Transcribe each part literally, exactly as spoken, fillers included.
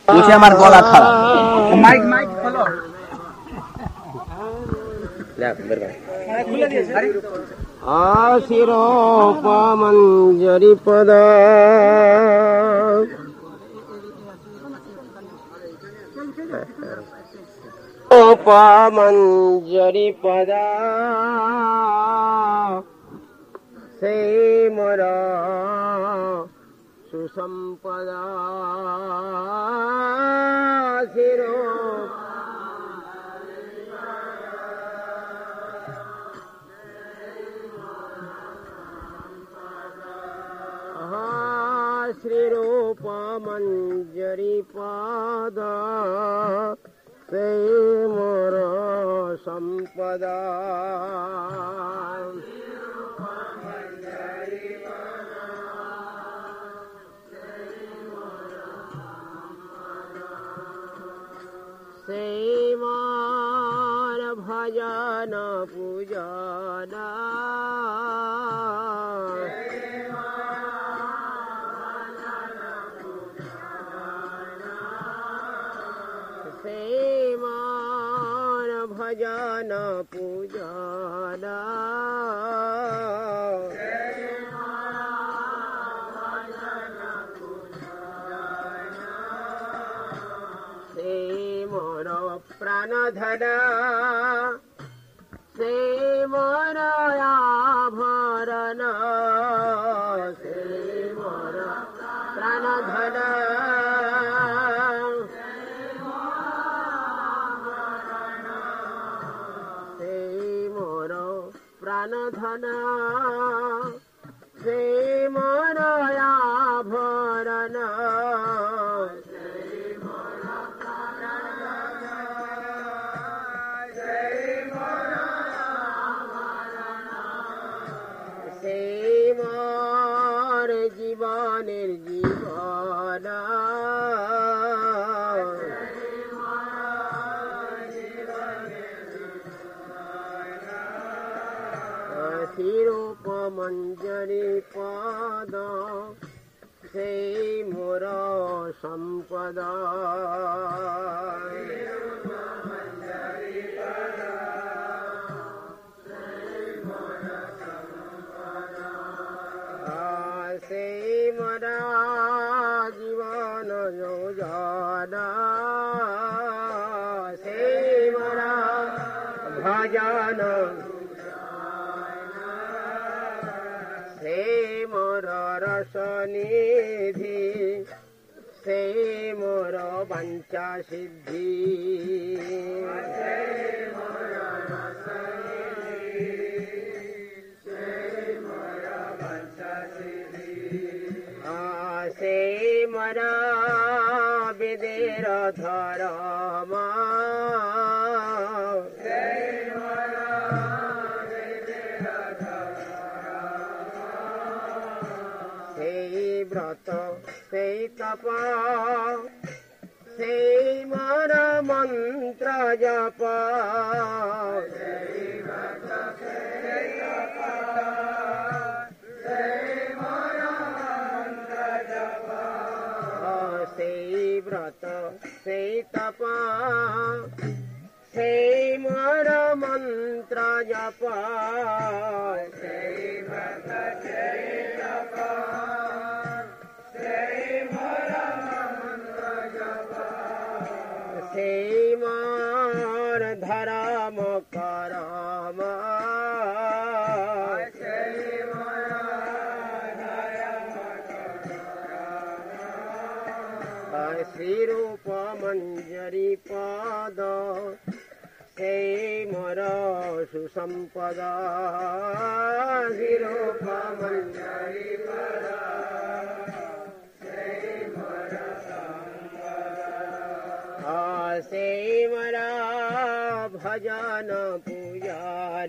বসে আমার গলা খারাপ। মাইক মাইক খোলো। আশিরোপমঞ্জরি পদ উপমঞ্জরি পদ সেই মোর সুসম্পদ শিরো শ্রীরূপমঞ্জরি পদ সেই মোর সম্পদ সেই মোর ভজন পূজন সেই মোর ভজন পূজন সেই মোর প্রাণধন সেই মোর আভরণ সেই মোর প্রাণধন সেই মোর প্রাণধন সেই মোর আভরণ সেই মোর জীবনের জীবন শিরূপমঞ্জরি পদ সেই মোর সম্পদ সেই মোর জীবন যোজন সেই মোর ভজন সেই মোর রসনিধি সেই মোর বাঞ্ছা সিদ্ধি সেই মোর বেদের ধরম সেই ব্রত সেই তপ সেই মোর মন্ত্র জপ সেই ব্রত সেই তপ সেই মোর মন্ত্র জপ সেই ব্রত সেই তপ সেই মোর মন্ত্র জপ সেই মোর ধরম করম শ্রীরূপমঞ্জরি পদ সেই মোর সুসম্পদ শ্রীরূপমঞ্জরি পদ সেই মোর সম্পদ সেই মোর ভজন পূজন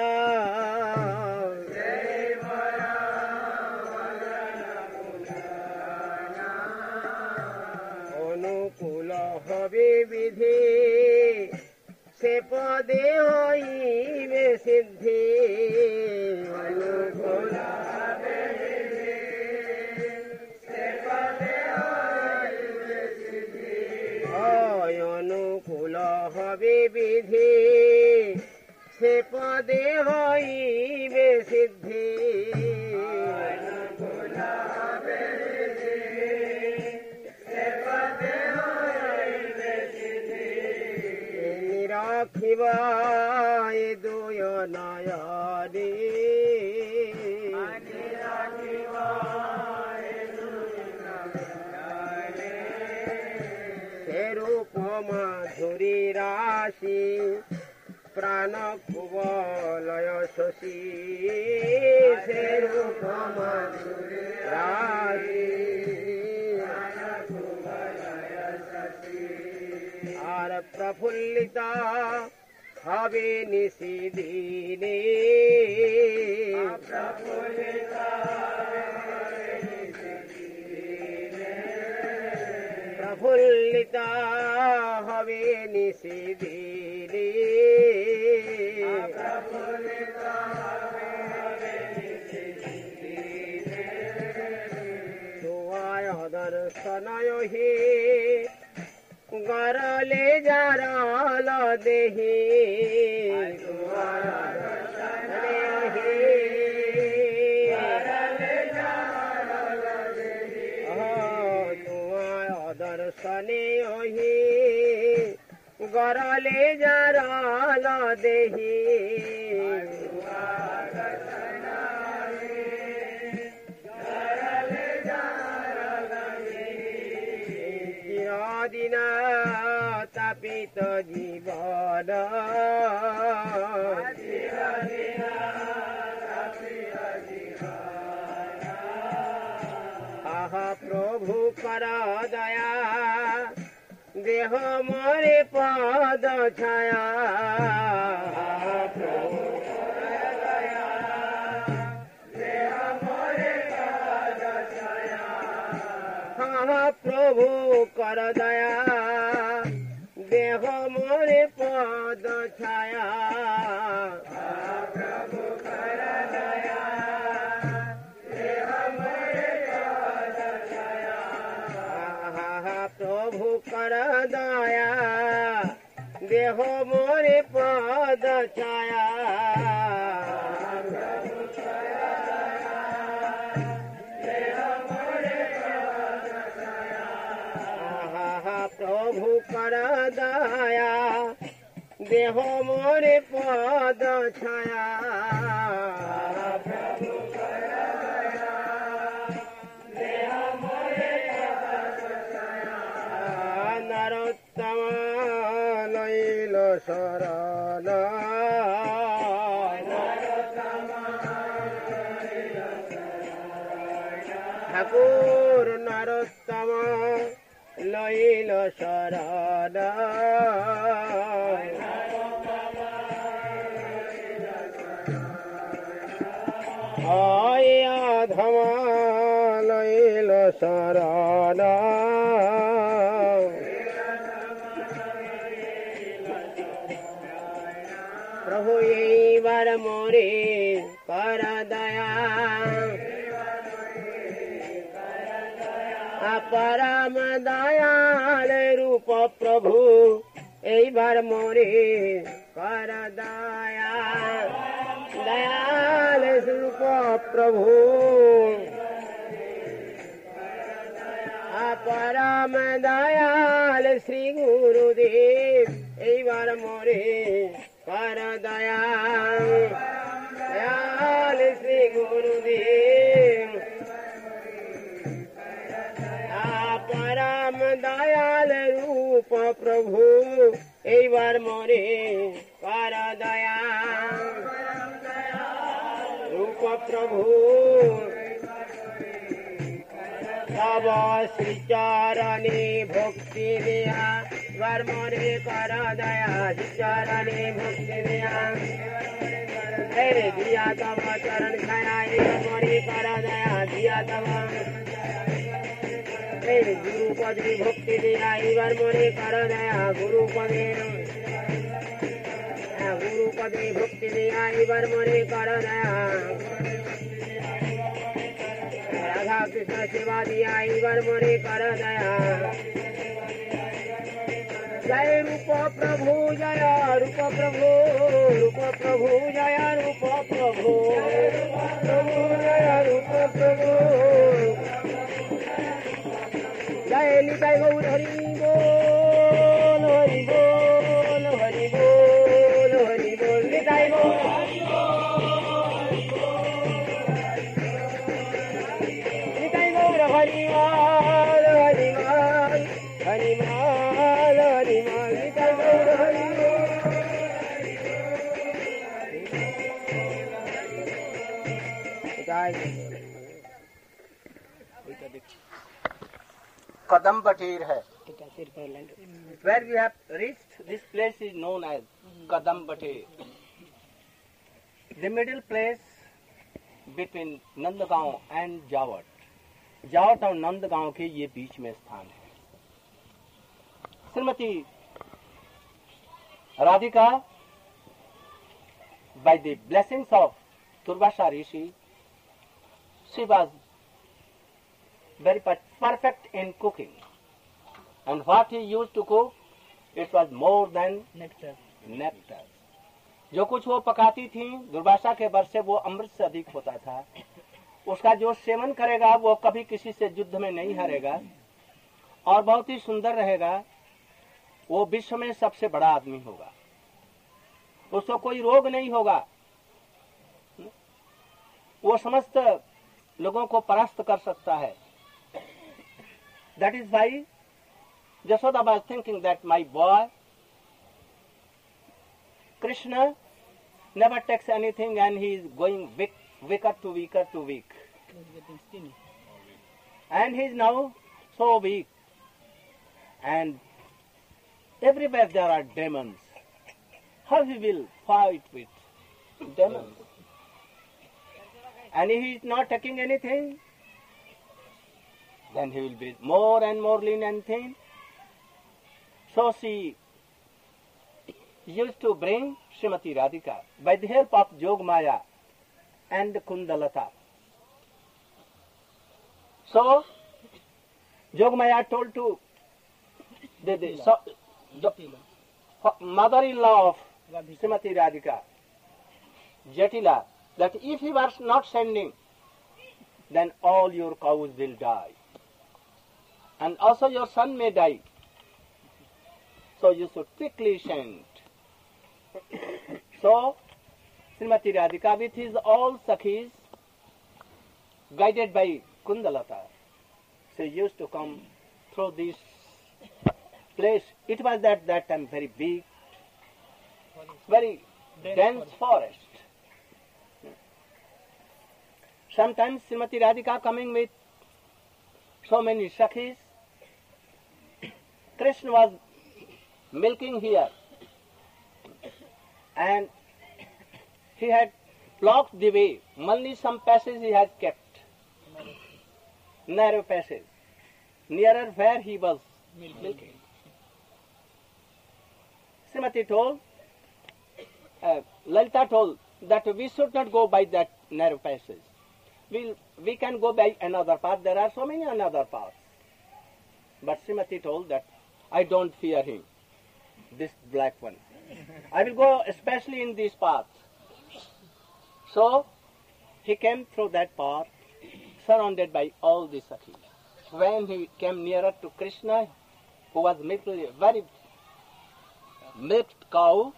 অনুকূল হবে বিধি সে পদে হইবে সিদ্ধি অনুকূল হবে বিধি সে পদে হইবে সিদ্ধি অনুকূল হবে বিধি সে পদে হইবে সিদ্ধি নিরাখিব এ দুয় নয়নে সেরূপ মাধুরী রাশি প্রাণ কুবলয় শশী সেরূপ মাধুরী রাশি আর প্রফুল্লিতা হবে নিশিদিনে প্রফুল্লিতা হবে নিশিদিনে তোমায় দর্শনয় হে গরলে জারল দেহি তোমায় দর্শনে ওহি গরলে জারল দেহি দিন তাপিত জীবন আহা প্রভু কর দয়া দেহ মরে পদ ছায়া প্রভু প্রভু কর দয়া দেহ মোরে পদ ছায়া প্রভু কর দয়া দেহ মোরে পদ ছায়া প্রভু কর দয়া দেহ মোরে পদ ছায়া প্রভু কর দয়া দেহ মোরে পদ ছায়া প্রভু কর দয়া দেহ মোরে পদ ছায়া নরোত্তম লইল শরণ ঠাকুর নরোত্তম লইল শরণ অধম লইল শরণ প্রভু এইবার মোরে কর দয়া পরম দয়াল রূপ প্রভু এইবার মোরে কর দয়া দয়াল রূপ প্রভু পরম দয়াল শ্রী গুরুদেব এইবার মোরে কর দয়া দয়াল শ্রী গুরুদেব পরম দয়াল রূপ প্রভু এইবার মোরে কর দয়া রূপ প্রভু তব শ্রীচরণে ভক্তি দেয়া এবার মোরে কর দয়া শ্রীচরণে ভক্তি দেয়া দিয়া তব চরণ ছায়া এবার মোরে কর দয়া দিয়া তব গুরু পদে ভক্তি দেয়া এবার মোরে কর দয়া গুরু পদে গুরু পদে ভক্তি দেয়া এবার মোরে কর দয়া রাধা কৃষ্ণ সেবা দিয়া এবার মোরে কর দয়া जय रूप प्रभु जय रूप प्रभु रूप प्रभु जय रूप प्रभु प्रभु जय रूप प्रभु जय निताय गौर हरि बोल हरि बोल हरि बोल हरि बोल निताय गौर निताय गौर हरि माल हरि माल हरि माल हरि माल निताय गौर हरि कदम बटीर है. Where we have reached, This place is known as Kadam Batir. The middle place between Nandgaon and Jawat. जावट और नंदगांव के ये बीच में स्थान है. Shrimati Radhika, by the blessings of Durvasa Rishi, she was very perfect in cooking. And what he used to cook, it was more than nectar. nectar. जो कुछ वो पकाती थी दुर्वासा के वर्ष से वो अमृत से अधिक होता था. उसका जो सेवन करेगा वो कभी किसी से युद्ध में नहीं हारेगा और बहुत ही सुंदर रहेगा. वो विश्व में सबसे बड़ा आदमी होगा. उसको कोई रोग नहीं होगा. वो समस्त लोगों को परास्त कर सकता है. That is why Jashoda was thinking that my boy Krishna never takes anything and he is going weak, weaker to weaker to weak. And he is now so weak. And everywhere there are demons. How he will fight with demons? And he is not taking anything, then he will be more and more lean and thin. So she used to bring Srimati Radhika by the help of Jogmaya and Kundalata. So Jogmaya told to the, the, so, the mother-in-law of Srimati Radhika, Jatila, that if he was not sending, then all your cows will die. And also your son may die. So you should quickly send. So, Srimati Radhika with his all Sakhis, guided by Kundalata, she used to come through this place. It was at that time very big, very dense forest. Sometimes Srimati Radhika coming with so many Sakhis. Krishna was milking here and he had blocked the way. Only some passage he had kept. Narrow passage. Nearer where he was milking. Srimati told, uh, Lalita told that we should not go by that narrow passage. We, we can go by another path. There are so many another paths. But Srimati told that I don't fear him, this black one. I will go especially in this path. So he came through that path, surrounded by all the Sakhis. When he came nearer to Krishna, who was milking a very milked cow,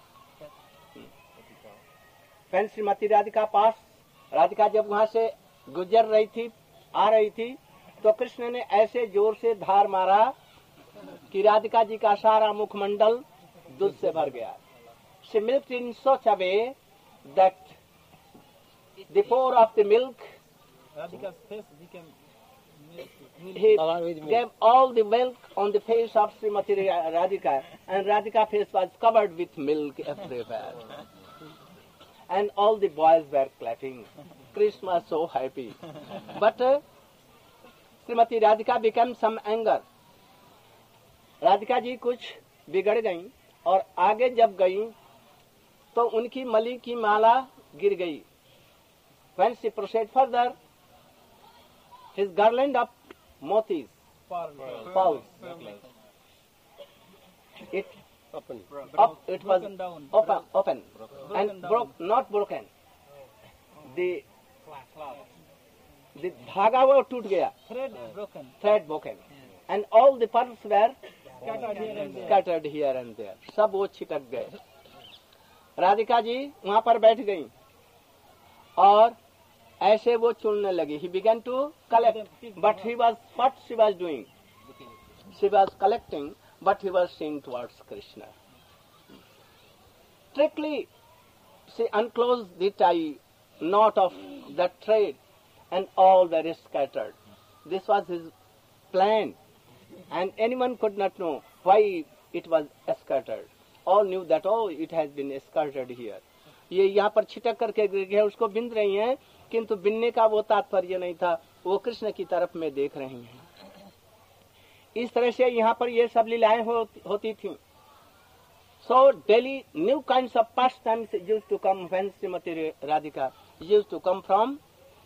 when Srimati Radhika passed, Radhika जब वहाँ से गुजर रही थी, आ रही थी, तो कृष्ण ने ऐसे जोर से धार मारा कि राधिका जी का सारा मुखमंडल दूध से भर गया. She milked in such a way that the pour of the milk, Radhika's face became milk. he gave all the milk on the face of Srimati Radhika, and Radhika's face was covered with milk everywhere. And all the boys were clapping. Krishna was so happy. But uh, Srimati Radhika became some anger. Radhika ji कुछ बिगड़ गईं और आगे जब गईं तो उनकी मली की माला गिर गई. When she proceeded further, his garland of motis falls. it Open. up, it was broken down. open, open, Broken and down. broke, not broken. The Cloth. the धागा वो टूट गया, Thread broken. thread broken, and all the pearls were Scattered here and there. scattered here and there. सब वो छिटक गए. राधिका जी वहाँ पर बैठ गई और ऐसे वो चुनने लगी. He began to collect, but he was what she was doing? She was collecting, but he was seeing towards Krishna. Strictly, she unclosed the tie knot of the thread, and all were scattered. This was his plan, and anyone could not know why it was scattered. All knew that, oh, it has been scattered here. ये यहाँ पर छिटक करके गिर गया, उसको बिंद रही हैं, किंतु बिनने का वो तात्पर्य नहीं था, वो कृष्ण की तरफ में देख रही हैं. इस तरह से यहाँ पर ये सब लीलाएं हो, होती थीं. So daily new kinds of pastimes used to come when Srimati Radhika used to come from.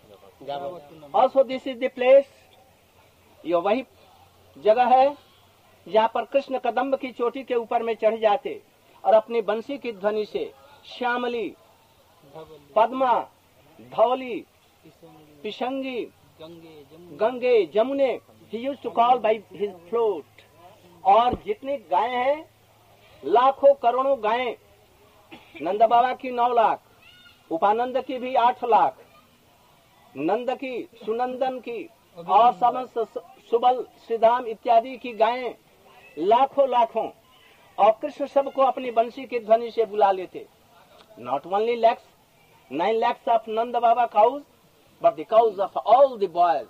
Also this is the place, ये वही जगह है जहाँ पर कृष्ण कदम्ब की चोटी के ऊपर में चढ़ जाते और अपनी बंसी की ध्वनि से श्यामली, Padma, Dhauli, पिशंगी, Gange, जमुने, he used to call by his flute. और जितनी गायें हैं, लाखों करोड़ों गायें, नंद बाबा की नौ लाख, उपानंद की भी आठ लाख, नंद की, सुनंदन की और समस्त सुबल, श्रीधाम इत्यादि की गायें, लाखों लाखों, और कृष्ण सबको अपनी बंसी की ध्वनि से बुला लेते. Not only lakhs, nine lakhs of Nanda Baba cows, but the cows of all the boys.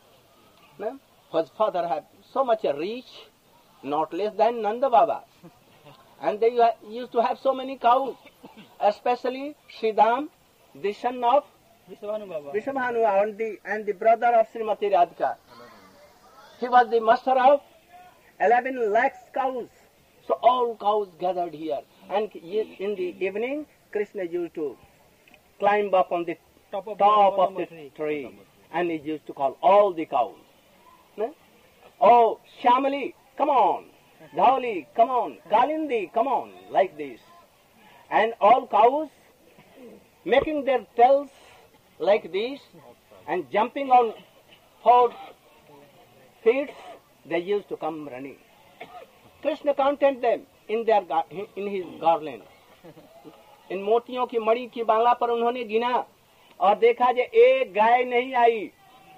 His father had so much reach, not less than Nanda Baba. And they used to have so many cows, especially Sridham, the son of Vishwabhanu Baba. Vishwabhanu and the, and the brother of Srimati Radhika. He was the master of eleven lakhs cows. So all cows gathered here. And in the evening, Krishna used to climb up on the Top of top the, of the tree. And he used to call all the cows. No? Oh, Shamali, come on. Dhauli, come on. Kalindi, come on. Like this. And all cows making their tails like this and jumping on four feet, they used to come running. Krishna counted them in their in his garland. इन मोतियों की मणि की बाला पर उन्होंने गिना और देखा जे एक गाय नहीं आई.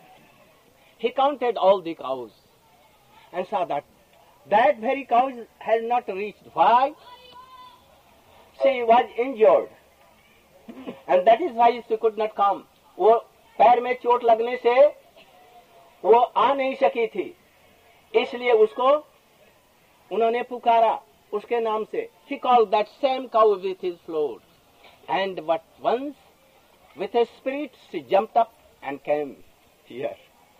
He counted all the cows and saw that that very cow has not reached. Why? She was injured, and that is why she could not come. वो पैर में चोट लगने से वो आ नहीं सकी थी, इसलिए उसको उन्होंने पुकारा उसके नाम से. He called that same cow with his flute, and but once with a spirit she jumped up and came here.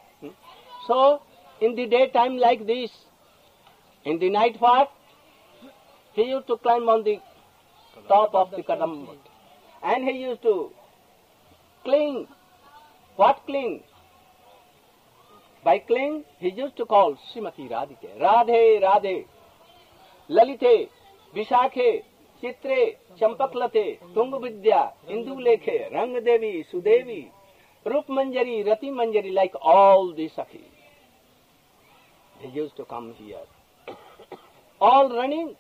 So in the daytime like this, in the night what? He used to climb on the top of the kadamba, and he used to cling. What cling? By cling, he used to call Srimati Radhika, Radhe, Radhe, Lalite, Vishakhe, Chitre, Champaklate, Tungavidya, Indulekhe, Rangadevi, Sudevi, Rup Manjari, Rati Manjari, like all the Sakhis. They used to come here. All running.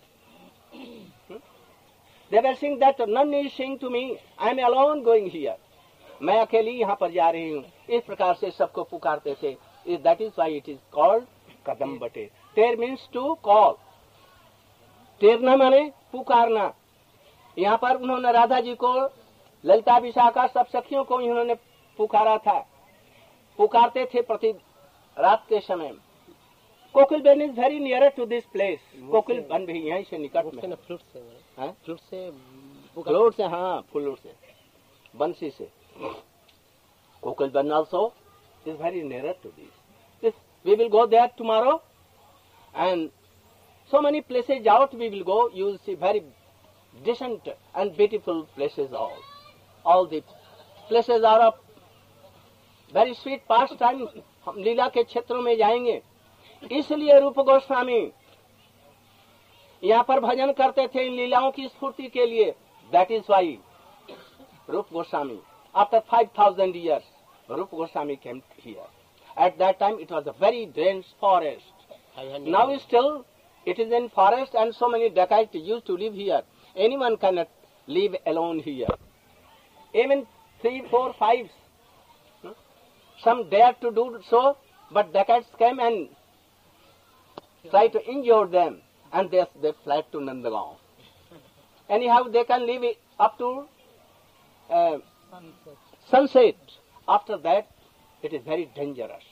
They were saying that none is saying to me, I am alone going here. मैं अकेली यहाँ पर जा रही हूँ. इस प्रकार से सबको पुकारते थे. That is why it is called Kadambate. Ter means to call. तेरना माने पुकारना. यहाँ पर उन्होंने राधा जी को, ललिता विशाखा सब सखियों को उन्होंने पुकारा था. पुकारते थे प्रति रात के समय. Kokil Ben is very near to this place. Kokil Ben भी यहीं से निकट में. फ्लूट से हाँ? फ्लूट से फ्लूट से, हाँ, फ्लूट से, बंसी से. Kokil Ben also is very near to this. This. We will go there tomorrow, and so many places out we will go. You will see very decent and beautiful places all. All the places are of very sweet pastime. हम लीला के क्षेत्रों में जाएंगे. इसलिए रूप गोस्वामी यहाँ पर भजन करते थे इन लीलाओं की स्फूर्ति के लिए. That is why Rupa Goswami, after five thousand years, Rupa Goswami came here. At that time it was a very dense forest. Now still it is in forest and so many dacoits used to live here. Anyone cannot live alone here. Even three, four, five, some dare to do so, but dacoits came and tried to injure them, and they, they fled to Nandagaon. Anyhow, they can live up to uh, Sunset. sunset. After that, it is very dangerous.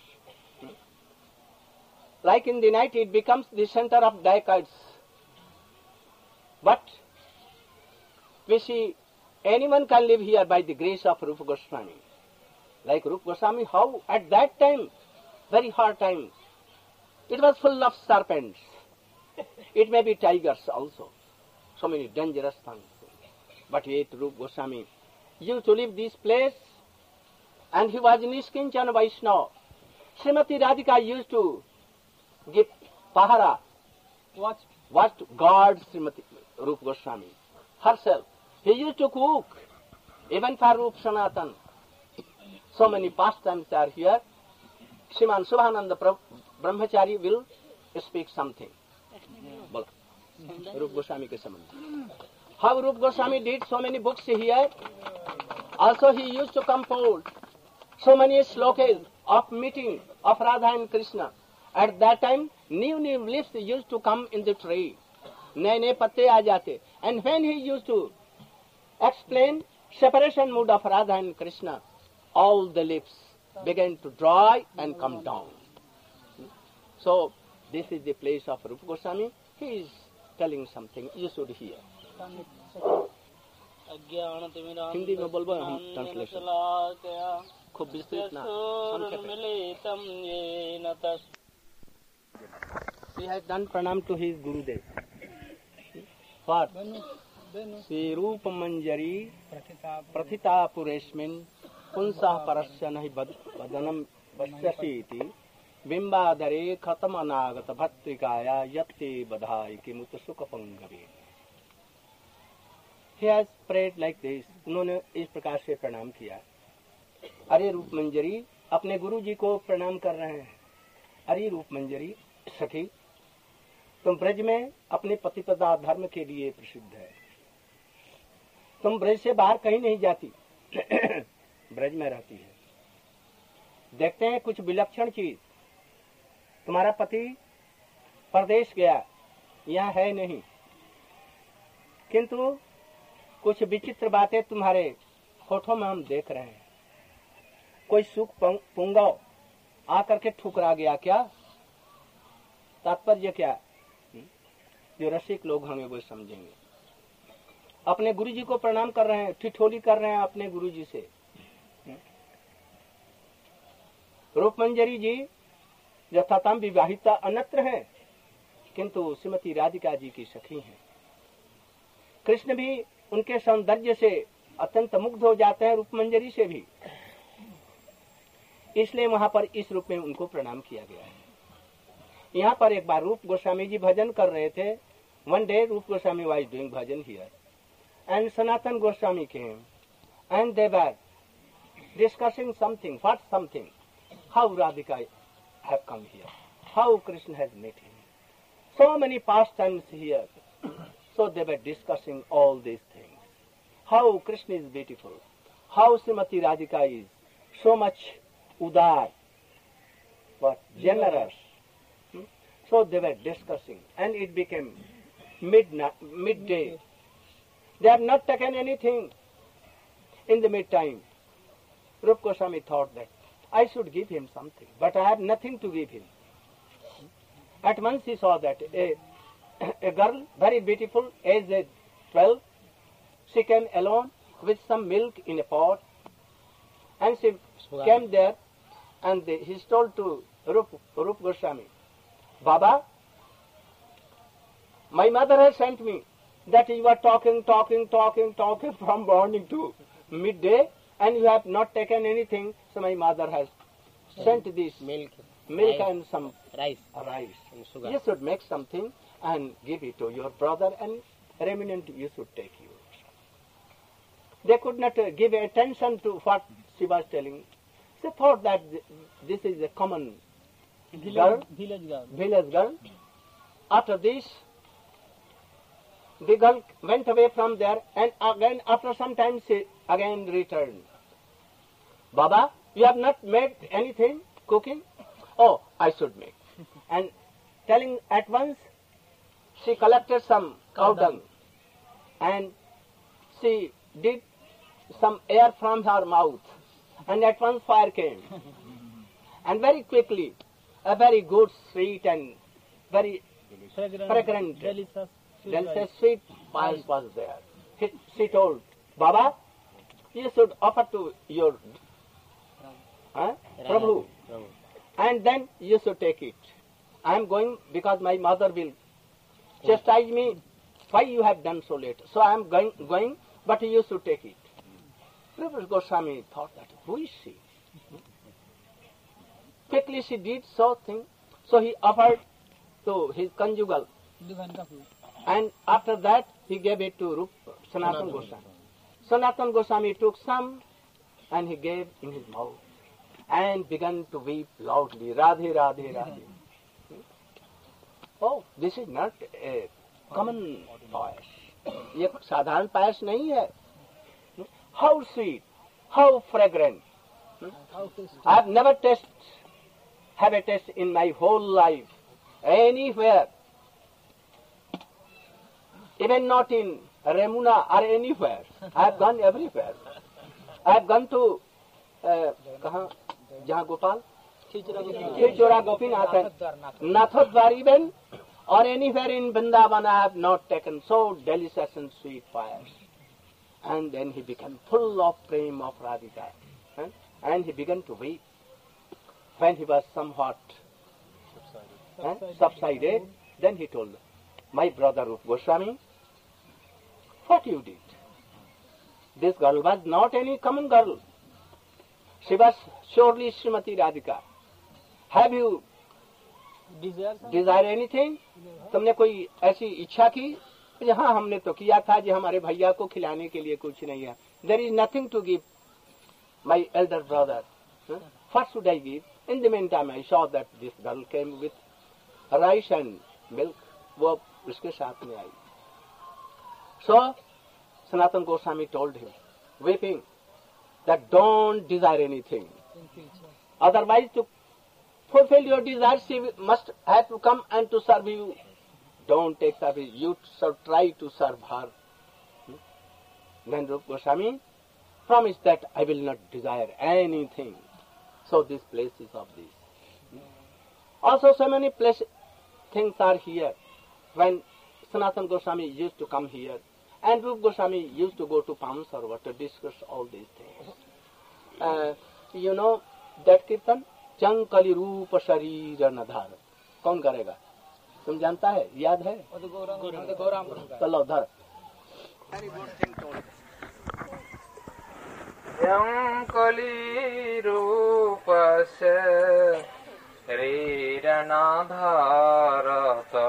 Like in the night, it becomes the center of dacoits. But we see anyone can live here by the grace of Rupa Goswami. Like Rupa Goswami, how at that time, very hard time, it was full of serpents. It may be tigers also. So many dangerous things. But yet Rupa Goswami used to leave this place, and he was Nishkinchana Vaishnava. Srimati Radhika used to give pahara, Watch. what guard Srimati Rupa Goswami herself. He used to cook, even for Rupa Sanatan. So many pastimes are here. Sriman Subhananda Brahmachari will speak something. Bolo. Rupa Goswami ke sambandh. How Rupa Goswami did so many books here. Also he used to compose so many slokas of meeting of Radha and Krishna. At that time, new new leaves used to come in the tree. Naye naye patte aa jate. And when he used to explain separation mood of Radha and Krishna, all the leaves began to dry and come down. So, this is the place of Rupa Goswami. He is telling something. You should hear. Hindi में बोलबो हम translation खूब विस्तृत ना He has done pranam to his Gurudev. What? Sri Rupa Manjari Prathita Puresmin Punsa Parasya Nahi Badanam Vasyasi iti Bimbadare Khatamanagata Bhattrikaya Yatti Badhai Kimuta Sukha Pangave. He has prayed like this. उन्होंने इस प्रकार से प्रणाम किया. अरे रूप मंजरी अपने गुरु जी को प्रणाम कर रहे हैं. अरे रूप मंजरी सखी तुम ब्रज में अपने पतिपदा धर्म के लिए प्रसिद्ध है. तुम ब्रज से बाहर कहीं नहीं जाती. ब्रज में रहती है. देखते हैं कुछ विलक्षण चीज. तुम्हारा पति परदेश गया, यहाँ है नहीं, किंतु कुछ विचित्र बातें तुम्हारे होठों में हम देख रहे हैं. कोई सुख पुंगाव आकर के ठुकरा गया क्या? तात्पर्य क्या? जो रसिक लोग होंगे वो समझेंगे. अपने गुरुजी को प्रणाम कर रहे हैं, ठिठोली कर रहे हैं अपने गुरुजी से. रूप मंजरी जी यथातम विवाहिता अनत्र हैं, किंतु श्रीमती राधिका जी की सखी हैं. कृष्ण भी उनके सौंदर्य से अत्यंत मुग्ध हो जाते हैं, रूप मंजरी से भी. इसलिए वहां पर इस रूप में उनको प्रणाम किया गया है. यहाँ पर एक बार रूप गोस्वामी जी भजन कर रहे थे. One day Rup Goswami was doing bhajan here and Sanatan Goswami came and they were discussing something. What something? How Radhika have come here, how Krishna has met him. So many past times here. So they were discussing all these things. How Krishna is beautiful. How Srimati Radhika is so much udar, but generous. Hmm? So they were discussing, and it became midnight, midday. They have not taken anything. In the midtime, Rupa Goswami thought that I should give him something, but I have nothing to give him. At once he saw that a A girl, very beautiful, aged twelve, she came alone with some milk in a pot, and she came there, and they, he told to Rup, Rup Goswami, Baba, my mother has sent me that you are talking, talking, talking, talking from morning to midday, and you have not taken anything, so my mother has sent this milk, milk and some rice, rice. and sugar. You should make something and give it to your brother, and remnant you should take yours. They could not uh, give attention to what she was telling. They thought that th- this is a common girl, Village girl. village girl. After this, the girl went away from there, and again after some time she again returned. Baba, you have not made anything, cooking? Oh, I should make. And telling at once, she collected some cow dung, and she did some air from her mouth, and at once fire came. And very quickly, a very good, sweet, and very Fragrant. fragrant, Delicious. sweet delicious rice. sweet pies was there. He, she told, Baba, you should offer to your huh, Prabhu, and then you should take it. I am going because my mother will chastise me. Why you have done so late? So I am going, going, but you should take it. Prabhu Goswami thought that, who is she? Quickly she did so thing. So he offered to his conjugal, Divine coffee. and after that he gave it to Rup, Sanatana Goswami. Sanatana Goswami took some and he gave in his mouth and began to weep loudly, Radhe, Radhe, Radhe. Oh, this is not a common pious. ये साधारण पायस नहीं है. How sweet, how fragrant. How tasty. I have never tasted, have a taste in my whole life, anywhere. Even not in Remuna or anywhere. I have gone everywhere. I have gone to, uh, कहाँ, जहाँ Gopal? Khirchora Gopinath, Nathodwar even, or anywhere in Vrindavan I have not taken so delicious and sweet fires. And then he became full of prema of Radhika. Huh? And he began to weep. When he was somewhat huh, subsided, then he told, my brother Rup Goswami, what you did? This girl was not any common girl. She was surely Srimati Radhika. Have you Desire some? desire anything? तुमने कोई ऐसी इच्छा की? हाँ, हमने तो किया था जी, हमारे भैया को खिलाने के लिए कुछ नहीं है. There is nothing to give my elder brother. Huh? What should I give? In the meantime, I saw that this girl came with rice and milk. वो उसके साथ में आई. So, Sanatana Goswami told him, weeping, that don't desire anything. In future. Otherwise, to fulfill your desires, she must have to come and to serve you. Don't take service. You shall try to serve her. Hmm? Then Rupa Goswami promised that I will not desire anything. So this place is of this. Hmm? Also, so many place, things are here. When Sanatana Goswami used to come here, and Rupa Goswami used to go to Pamsarva to discuss all these things. Uh, you know that kirtan? चंकली रूप शरीर नधार. कौन करेगा? तुम जानता है? याद है? चलो धर. चंकली रूप शरीर नधारत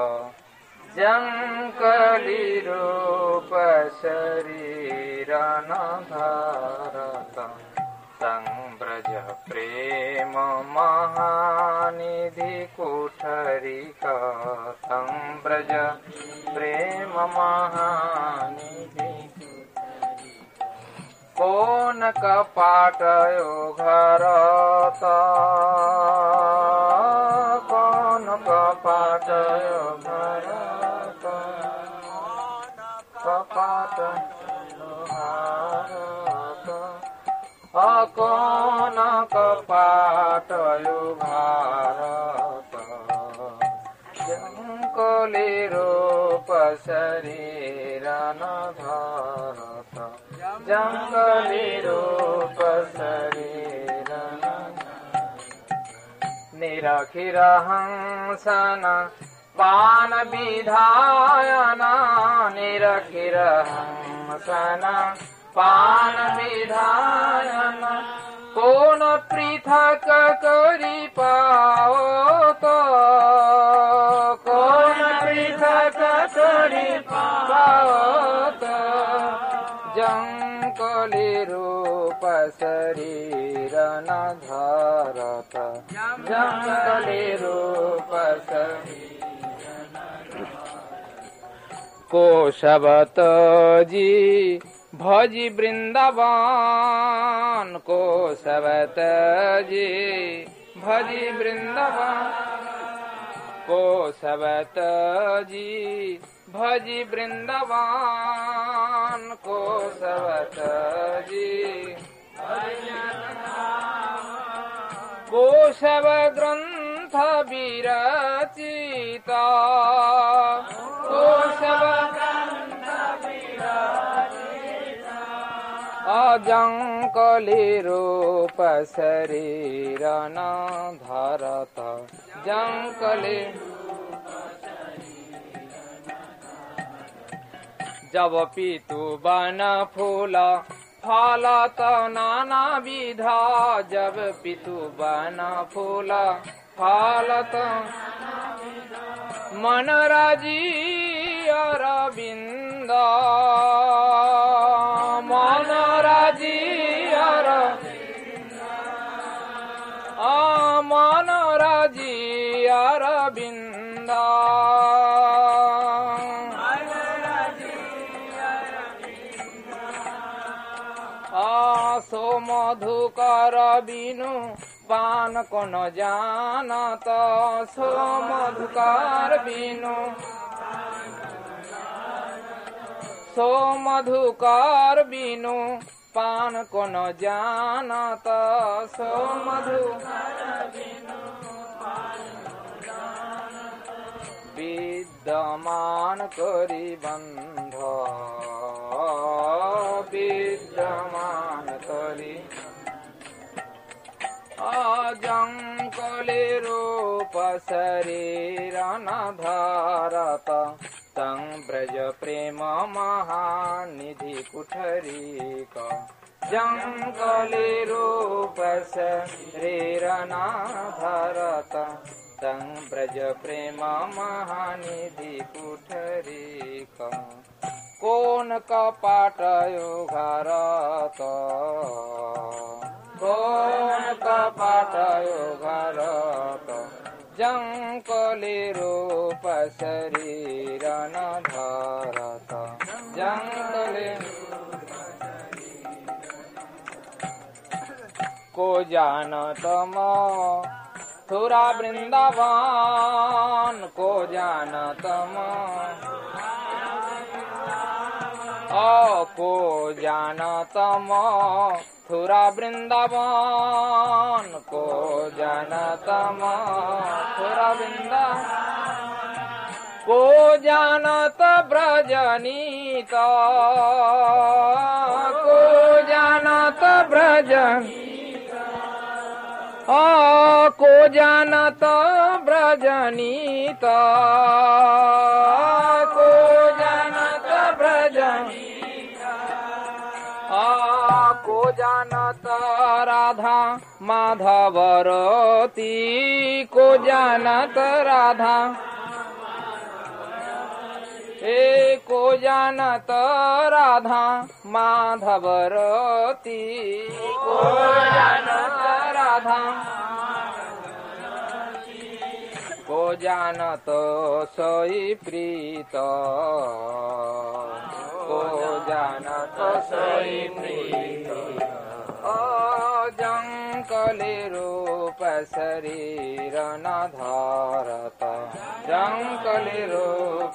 जंकली रूप शरीर नधारत संब्रज प्रेम महानिधि कुठरी का संब्रज प्रेम महानिधि कौन कपाटयो घरत कौन कपाटयो घरत कपाटयो घरत अकोन कपाटयो भारत जंकली रूप शरीर नधारत जंकली रूप शरीर निरखिर हंसन पान विधायन निरखिर हंसन पान विधायन कौन पृथक करी पाओ तो कौन पृथक पासरी पावत जंकली रूप शरीर न धरत जंकली रूप कोशवत जी भजी वृंदावन कोशवत जी भजी वृंदावन कोशवत जी भजी वृंदावन कोशवत जी कोशव ग्रंथ विरचिता कोशव अजंकली रूप शरीर न धरत जंकली जब पितु बन फूल फलत नाना विधा जब पितु बन फूल फलत मन राजी अरविंद मन राजी अर मन राजी अरविंद सो मधुकर बिनु पान को न जानत सो मधुकर बिनु सो मधुकर बिनु पान को न जानत सो मधुकर बिनु विद्यमान करी बंध विद्यमान करी अजंकले रूप शरीर न धरत तं ब्रज प्रेम महानिधि कुठरी का जंकले रूप शरीर न धरत तं ब्रज प्रेम महानिधि कुठरी का कौन कपाटयो घरत कौन कपाटयो घरत जंकले रूप शरीर न धरत जंकले को जानत मथुरा वृंदावन को जानत ओ को जानत मथुरा वृंदावन को जानत मथुरा वृंदावन को जानत ब्रजनीत को जानत ब्रजनीत ओ को जानत ब्रजनीत को जानत ब्रजनीत को जानत राधा माधव रति को जानत राधा ए को जानत राधा माधव रति को जानत राधा को जानत सोई प्रीत को जानत सोई प्रीत अजंकले रूप शरीर न धरत जंकले रूप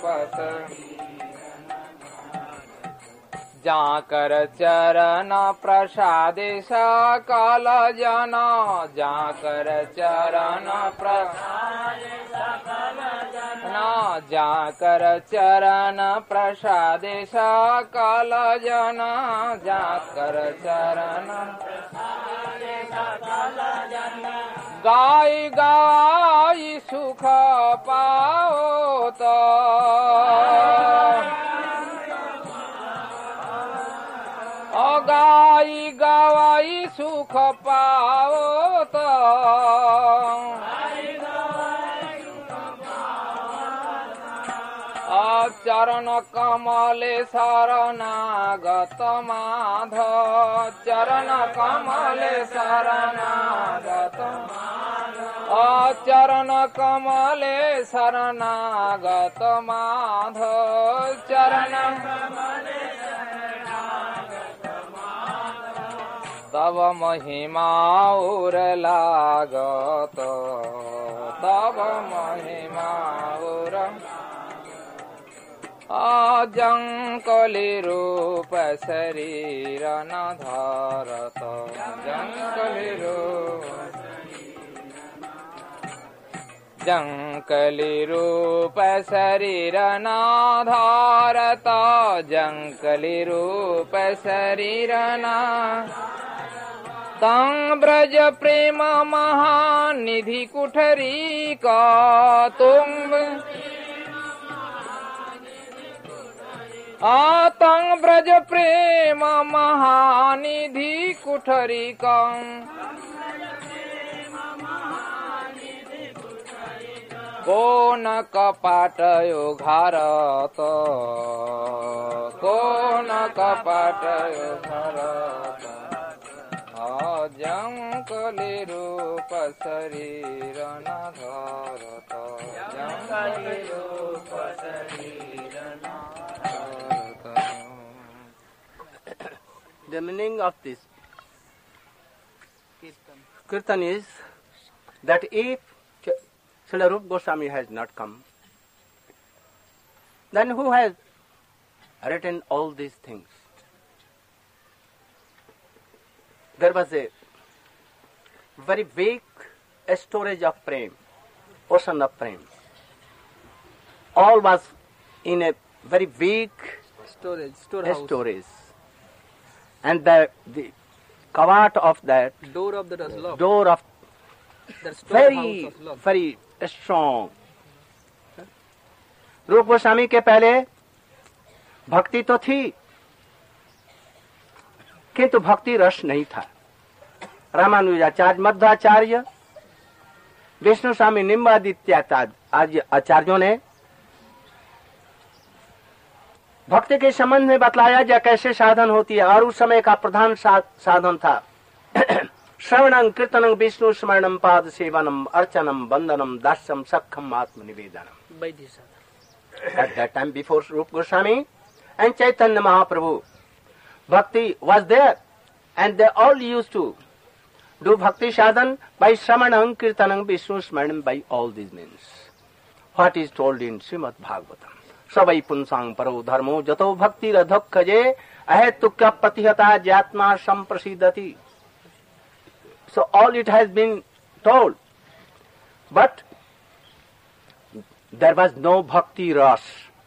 जाकर चरण प्रसादे सकल जन जाकर चरण प्रसादे सकल जन जाकर चरण प्रसादे सकल जन जाकर चरण प्रसादे सकल जन गाय गाय सुख पाओ तो गाई गवाई सुख पाओ तो चरण कमले शरणागत माधव चरण कमले शरणागत चरण कमले शरणागत माधव चरण तव महिमा उर लागत तव महिमा उर जंकली रूप शरीर न धरत जंकली रूप जंकली रूप शरीर न धरत जंकली रूप शरीर न तंग ब्रज प्रेम महानिधि कुठरी का तुम आतंग ब्रज प्रेम महानिधि कुठरी का कोन कपाटयो घारत कोन कपाटयो घारत जंकली रूप शरीर न धरत जंकली रूप शरीर न धरत. The meaning of this kirtan is that if Srila Rupa Goswami has not come, then who has written all these things? There was a very big storage of prem, ocean of prem. All was in a very big Storage, storehouse. storage. And the, the kavat of that, Door of that was locked. door of That storehouse very, was locked. very strong. रूप गोस्वामी के पहले भक्ति तो थी, किंतु भक्ति रस नहीं था. रामानुजाचार्य, मध्वाचार्य, विष्णु स्वामी, निम्बादित्य आज आचार्यों ने भक्ति के संबंध में बतलाया जा कैसे साधन होती है. और उस समय का प्रधान सा, साधन था श्रवणं कीर्तनं विष्णु स्मरणं पाद सेवनम अर्चनम वंदनम दास्यम सख्यम आत्म निवेदनम. At that time, before Rupa Goswami and Chaitanya Mahaprabhu, bhakti was there, and they all used to do bhakti sadhan by shravanam, kirtanam, Vishnu smaranam, by all these means. What is told in Srimad Bhagavatam? Savai punsang paro dharmo jato bhakti radhokkaje ahetukya pratihata jatma samprasidati. So all it has been told, but there was no bhakti ras.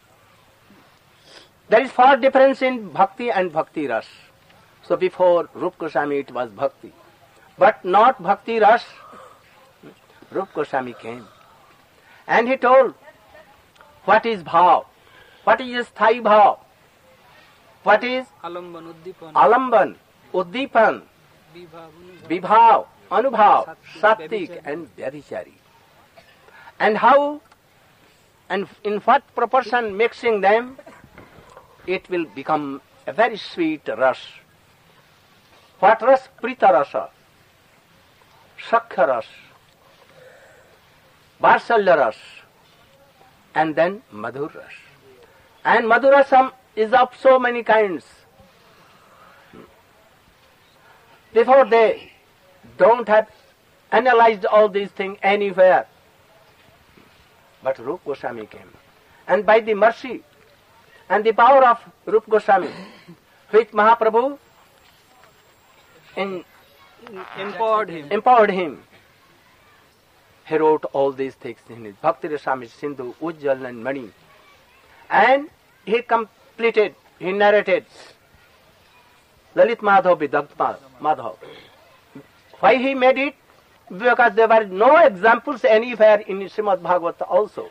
There is far difference in bhakti and bhakti ras. So before Rupa Goswami it was bhakti, but not bhakti ras. Rupa Goswami came and he told what is bhav, what is sthai bhav, what is Alamban, Uddipan, alamban, uddipan, vibhav, anubhav, sattik and vyabhichari. And how and in what proportion mixing them, it will become a very sweet ras. What ras? Prita rasa, Sakhya ras, Varsalya ras, and then Madhur ras. And Madhur rasam is of so many kinds. Before they don't have analyzed all these things anywhere. But Rupa Goswami came. And by the mercy and the power of Rupa Goswami, which Mahaprabhu in, empowered him. empowered him, he wrote all these things in his Bhakti Rasamrita Sindhu, Ujjal and Mani. And he completed, he narrated Lalit Madhav Vidagdha Madhav. Why he made it? Because there were no examples anywhere in Srimad Bhagavata also.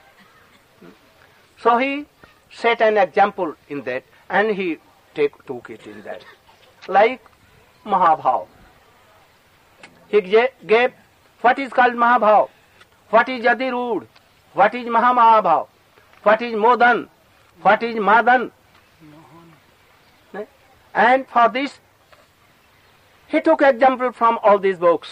So he set an example in that and he take, took it in that. Like Mahabhav. He gave what is called Mahabhav, what is Yadirud, what is Mahamahabhav, what is Modan, What is Madan? And for this, he took example from all these books.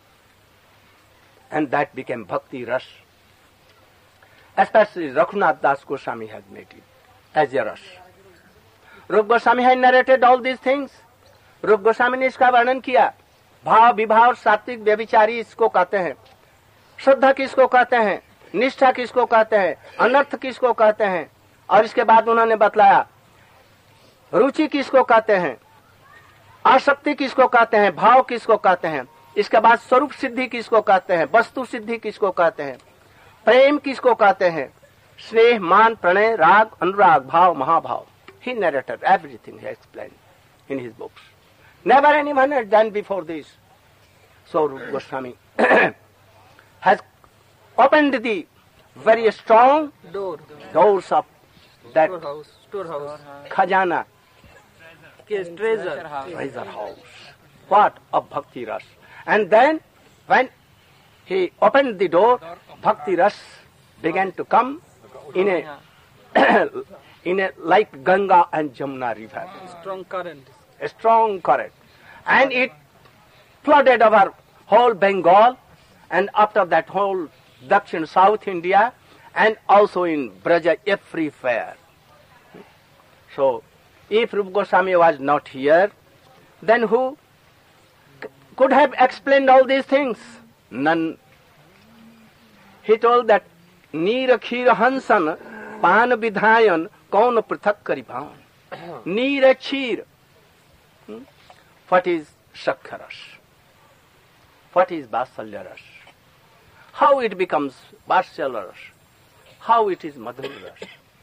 And that became Bhakti Ras. Especially Raghunath Das Goswami has made it as a Ras. Rup Goswami has narrated all these things. Rup Goswami ने इसका वर्णन किया. भाव विभाव सात्विक व्यभिचारी इसको कहते हैं. शुद्ध किसको कहते हैं, निष्ठा किसको कहते हैं, अनर्थ किसको कहते हैं. और इसके बाद उन्होंने बतलाया रुचि किसको कहते हैं, आसक्ति किसको कहते हैं, भाव किसको कहते हैं. इसके बाद स्वरूप सिद्धि किसको कहते हैं, वस्तु सिद्धि किसको कहते हैं, प्रेम किसको कहते हैं, स्नेह मान प्रणय राग अनुराग भाव महाभाव. He narrated everything, he explained in his books. Never anyone had done before this. So Rupa Goswami has opened the very strong Door. doors of that Storehouse. Storehouse. khajana, Yes, treasure. treasure house. What? Of Bhakti Ras. And then when he opened the door, Bhakti Ras began to come in a in a like Ganga and Jamuna river. Strong current. A strong current. And it flooded over whole Bengal and after that whole Dakshin South India and also in Braja everywhere. So, if Rupa Goswami was not here, then who c- could have explained all these things? None. He told that Neer Khir Hansan Pan Vidhayan Kaun Prithak Karipan. Neer Khir. Hmm? What is Shakharas? What is Vasalyaras? How it becomes Vasalyaras? How it is Madhuraras?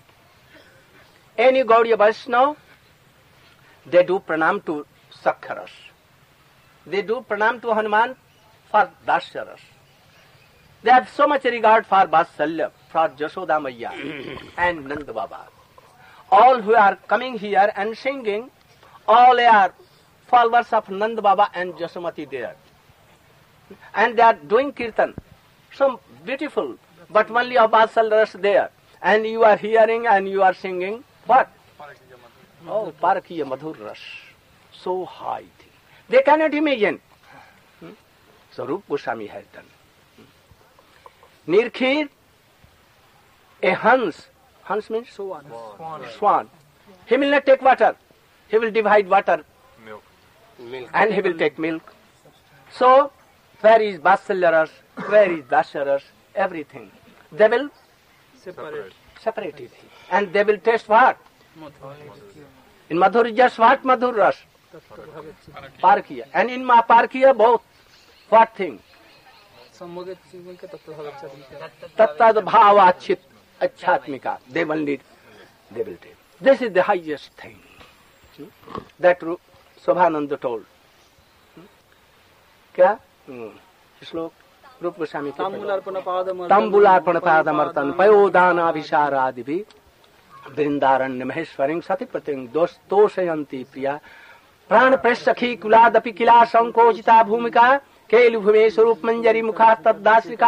Any Gaudiya Vaishnava, they do pranam to Sakharas. They do pranam to Hanuman for Dasyaras. They have so much regard for Vasalya, for Jashoda Maiya and Nanda Baba. All who are coming here and singing, all are followers of Nanda Baba and Jasomati there. And they are doing kirtan. So beautiful, but only of Vasalyaras there. And you are hearing and you are singing. What? Oh, Parakiya Madhur Ras. So high thing. They cannot imagine. Hmm? So Rupa Goswami has done. Hmm? Nirkhir, a Hans. Hans means? Swan. Swan. He will not take water. He will divide water. Milk. And he will take milk. So, where is Vasalyaras? Where is Dasyaras? Everything. They will Separate. separate it. And they will taste what? In Madhur just what Madhur Ras? Parkiya. And in Ma Parkiya both. What thing? Sammoget Sivan ke tattva bhagavad. Tattad bhavachit achatmika. They will need, they will take. This is the highest thing. Hmm? That Ru- Sobhananda told. Hmm? क्या? Hmm. श्लोक रूप गोस्वामी के Tambularpana padam. तंबुलार्पण पादमर्तन पयोदानाभिषारादिभि वृंदारण्य Maheshwari सती प्रतिंग दोष तोषयंती प्रिया प्राण प्रसखी कुलादपि किला संकोचिता भूमिका केलु भूमे स्वरूप मंजरी मुखा तद्दासिका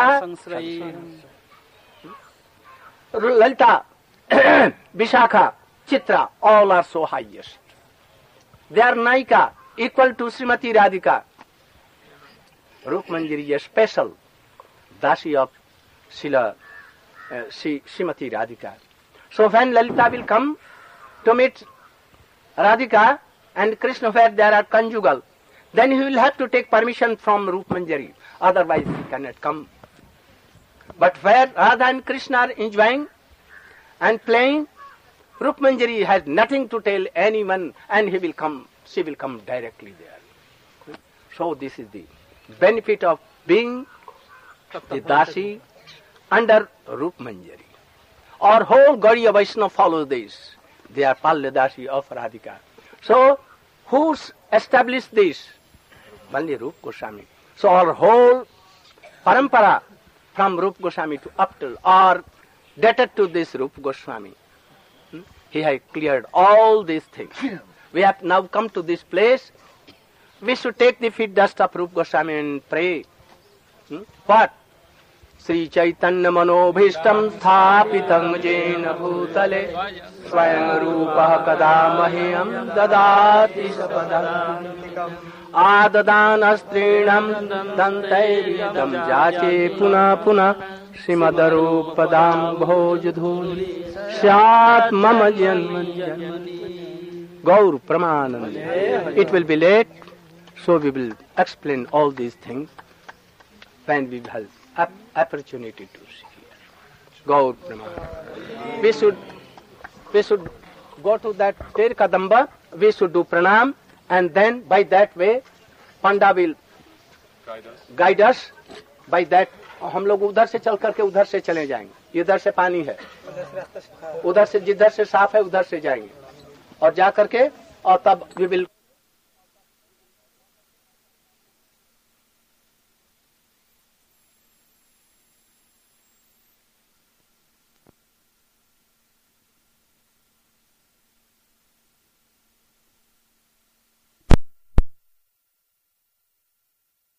Lalita Vishakha Chitra all are so highest. They are Naika equal to Srimati Radhika. Rup Manjari is special Dasi of Srila uh, Srimati Radhika. So when Lalita will come to meet Radhika and Krishna where there are conjugal, then he will have to take permission from Rup Manjari. Otherwise he cannot come. But where Radha and Krishna are enjoying and playing, Rup Manjari has nothing to tell anyone and he will come, she will come directly there. So this is the benefit of being the Dasi under Rup Manjari. Our whole Gaudiya Vaishnava follows this. They are Palya Dasi of Radhika. So, who established this? Only Rup Goswami. So our whole parampara from Rup Goswami to up till are dated to this Rup Goswami. Hmm? He has cleared all these things. We have now come to this place. We should take the feet dust of Rup Goswami and pray. Hmm? What? Shri Chaitanya मनोभीष्टं स्थापितं येन भूतले स्वयं रूपः कदा मह्यं ददाति सपदान्तिकम् आददानस्त्रीणं दन्तैरिदं जाचे पुनः पुनः श्रीमदरूपदां भोजधूलि स्यात् मम जन्मनि गौर Pramanand. It will be late, so we will explain all these things when we have opportunity to see here. Gaur Pramanand. We should, we should go to that Tir Kadamba, we should do pranam, and then by that way, Panda will guide us. By that, हम लोग उधर से चल करके उधर से चले जाएंगे. इधर से पानी है, उधर से जिधर से साफ है उधर से जाएंगे और जा करके और तब we will